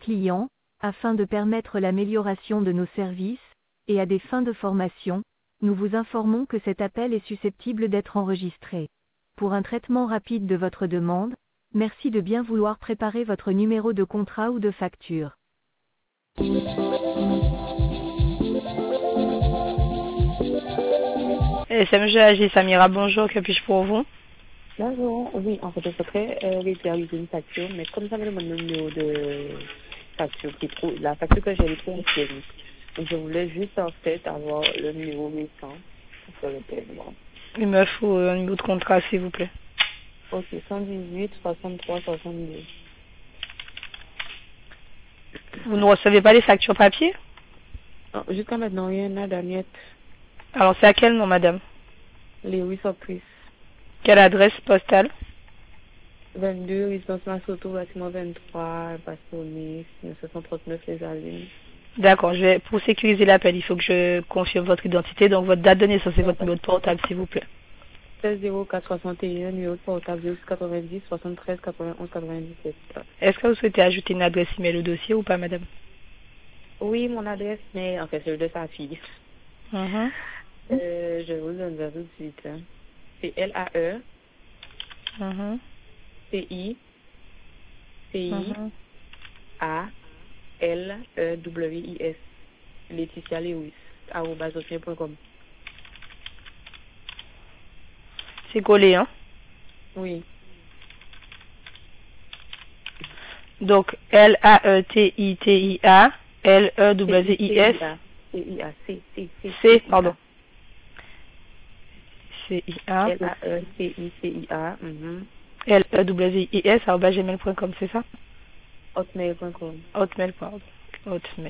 clients, afin de permettre l'amélioration de nos services, et à des fins de formation, nous vous informons que cet appel est susceptible d'être enregistré. Pour un traitement rapide de votre demande, merci de bien vouloir préparer votre numéro de contrat ou de facture. SMG AG Samira, bonjour, que puis-je pour vous? Bonjour, oui, en fait, je souhaiterais réaliser une facture, mais comme ça me demande le numéro de facture la facture que j'ai est trop ancienne. Donc, je voulais juste, en fait, avoir le numéro récent pour le paiement. Il me faut un numéro de contrat, s'il vous plaît. Ok, 118, 63, 62. Vous ne recevez pas les factures papier? Non, jusqu'à maintenant, il y en a Daniette. Alors, c'est à quel nom, madame? Lewis Opris. Quelle adresse postale? 22, résidence Massoto, bâtiment 23, Bastonné, 1939, Les Alines. D'accord, pour sécuriser l'appel, il faut que je confirme votre identité, donc votre date de naissance et votre numéro de portable, s'il vous plaît. 16 04 61, numéro de portable 90 73 91 97. Est-ce que vous souhaitez ajouter une adresse email au dossier ou pas, madame? Oui, mon adresse, mais en fait, c'est de sa fille. Je vous donne ça tout de suite. Hein. C'est LAE CI A LEWIS Laetitia Lewis @hotmail.com. C'est collé, hein? Oui. Donc, LAETITIA LEWIS C, pardon. CIA LAETICIA LEWIS @gmail.com, c'est ça? hotmail.com. Hotmail, pardon. Hotmail.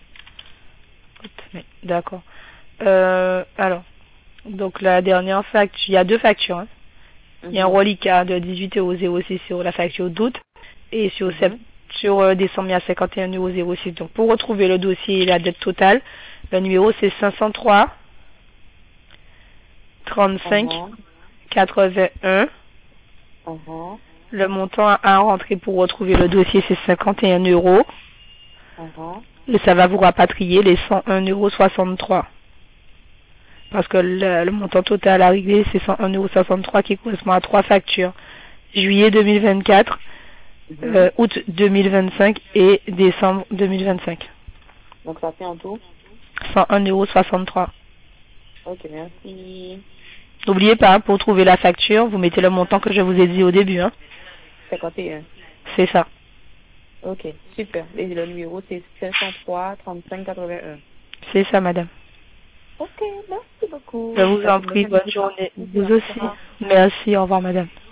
D'accord. Alors, donc la dernière facture, il y a deux factures. Hein. Il y a un reliquat de 18,06 € sur la facture d'août et sur décembre, il y a 51,06 €. Donc, pour retrouver le dossier et la dette totale, le numéro c'est 503 35 81. Le montant à rentrer pour retrouver le dossier c'est 51 €. Et ça va vous rapatrier les 101,63 €. Parce que le montant total à régler, c'est 101,63 € qui correspond à 3 factures. Juillet 2024, août 2025 et décembre 2025. Donc ça fait en tout 101,63 €. Ok, merci. N'oubliez pas, pour trouver la facture, vous mettez le montant que je vous ai dit au début. Hein. 51. C'est ça. Ok, super. Et le numéro, c'est 503 35 81. C'est ça, madame. Ok, merci beaucoup. Je vous en prie, bonne journée. Vous aussi. Merci, au revoir, madame.